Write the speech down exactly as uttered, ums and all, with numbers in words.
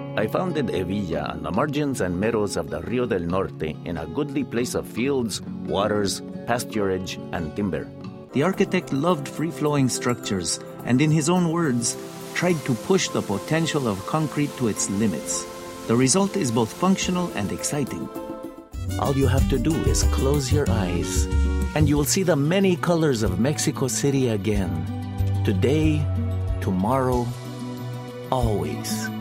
I founded Evilla on the margins and meadows of the Rio del Norte in a goodly place of fields, waters, pasturage, and timber. The architect loved free-flowing structures and, in his own words, tried to push the potential of concrete to its limits. The result is both functional and exciting. All you have to do is close your eyes, and you will see the many colors of Mexico City again. Today, tomorrow, always.